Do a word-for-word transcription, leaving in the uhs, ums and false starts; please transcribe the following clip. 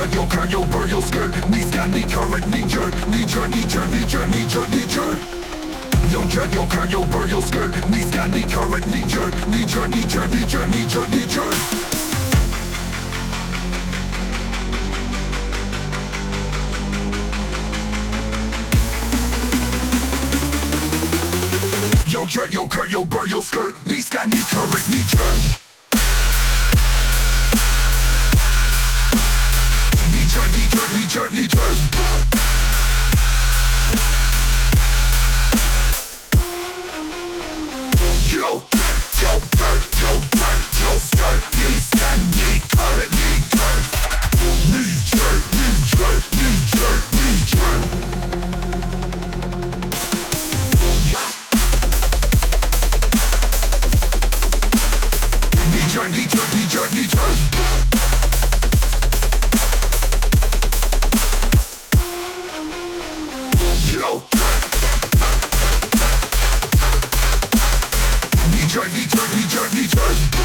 ją kranią, bronią skirt Niska, current, nature, nature, nature, nature, nature, nature Ją ją kranią, bronią skirt Niska, current, nature, nature, nature, nature, nature, nature Ją ją kranią, bronią skirt Niska, current, nature Nature, nature, nature, nature Yo, yo, bird, yo, bird, yo, skirt Niska, current, nature Nature, nature, nature, nature Nature, nature, nature, nature Yo Nature, nature, nature, nature